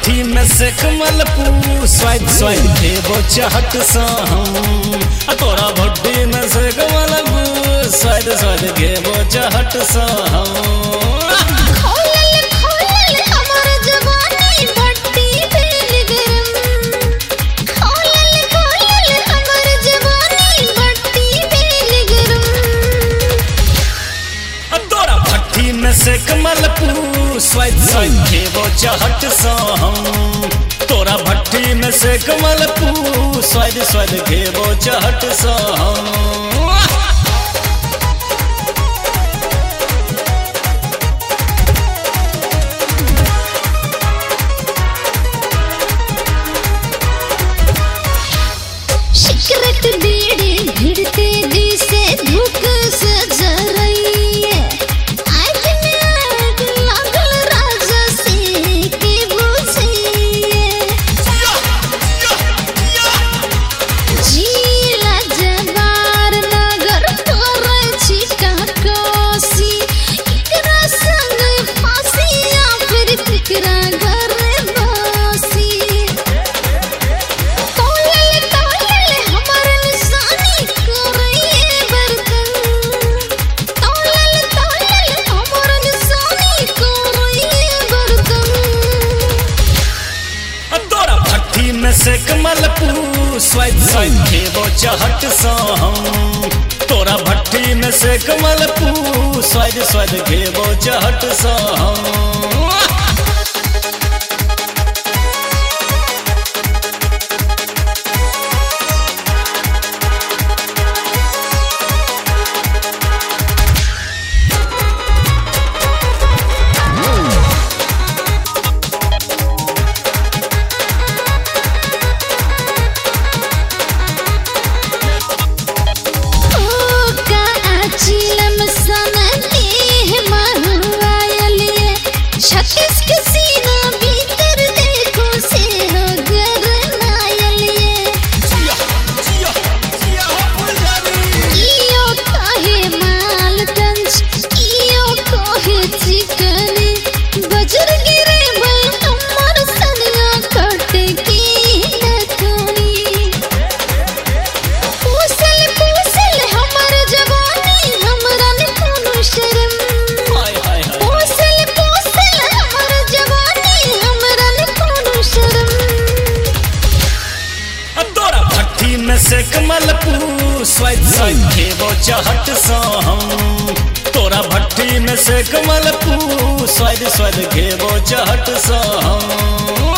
भट्टी में से कमल पू स्वाद स्वाद घेबो चहट सा हम तोरा भट्टी में से कमल पू स्वाद स्वाद घेबो चहट सा हम से कमल पू स्वाद स्वाद घेबो चहट सा हम तोरा भट्टी में से कमल पू स्वाद स्वाद घेबो चहट सा हम सिगरेट बीड़ी भिड़ते दी से धुक से जरई से कमल पू स्वाद स्वाद घेबो चहट सा हम तोरा भट्टी में से कमल पू स्वाद स्वाद घेबो चहट सा हम से कमल पू स्वाद स्वाद घेबो चहट सा हम तोरा भट्टी में से कमल पू स्वाद स्वाद घेबो चहट सा हम